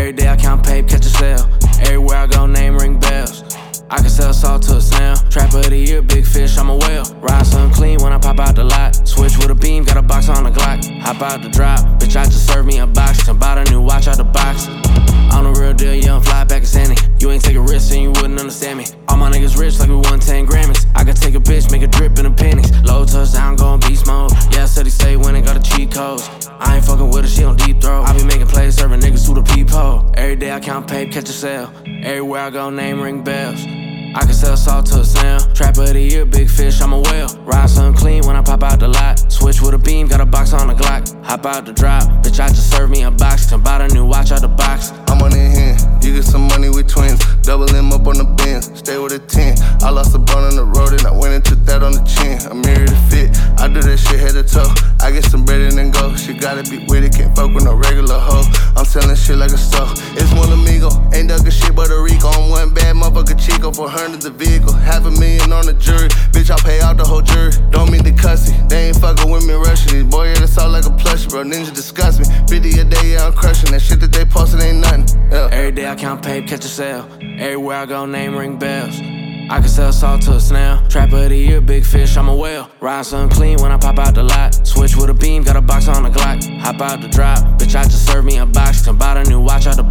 Every day I count paper, catch a sale. Everywhere I go, name ring bells. I can sell salt to a snail. Trapper of the year, big fish, I'm a whale. Ride something clean when I pop out the lot. Switch with a beam, got a box on the Glock. Hop out the drop, bitch, I just served me a box. Can buy a new watch out the box. I'm the real deal, young fly back in Sandy. You ain't take a risk and you wouldn't understand me. All my niggas rich like we won 10 Grammys. I could take a bitch, make a drip in the pennies. Low touchdown, going beast mode. Yeah, steady stay winning, got the cheat codes. I ain't fucking with her, she on deep throat. I be making plays, serving niggas through the peephole. Every day I count paper, catch a sale. Everywhere I go, name ring bells. I can sell salt to a snail. Trapper of the year, big fish, I'm a whale. Ride something clean when I pop out the lot. Switch with a beam, got a box on the Glock. Hop out the drop, bitch, I just served me a box. Can buy a new watch out the box. I'm on in hand, you get some money with twins. Double him up on the Benz, stay with a 10. I lost a bun on the road and I went and took that on the chin. I'm married to fit, I do that shit head to toe. I get some bread and then go, she gotta be with it, can't fuck with no regular hoe. I'm selling shit like a stove, it's one amigo. Ain't dug a shit but a Rico, I'm one bad motherfucker Chico. 400 the vehicle, $500,000 on the jury. Bitch, I'll pay out the whole jury, don't mean to cuss it. They ain't fucking with me rushing these boy, yeah, that's all like a plushie, bro. Ninja disgust me, 50 a day, yeah, I'm crushing. That shit that they posted ain't nothing, yeah. Every day I count paper, catch a sale. Everywhere I go, name ring bells. I can sell salt to a snail. Trapper of the year, big fish, I'm a whale. Ride something clean when I pop out the lot. Switch with a beam, got a box on the Glock. Hop out the drop, bitch, I just served me a box. Can buy a new watch out the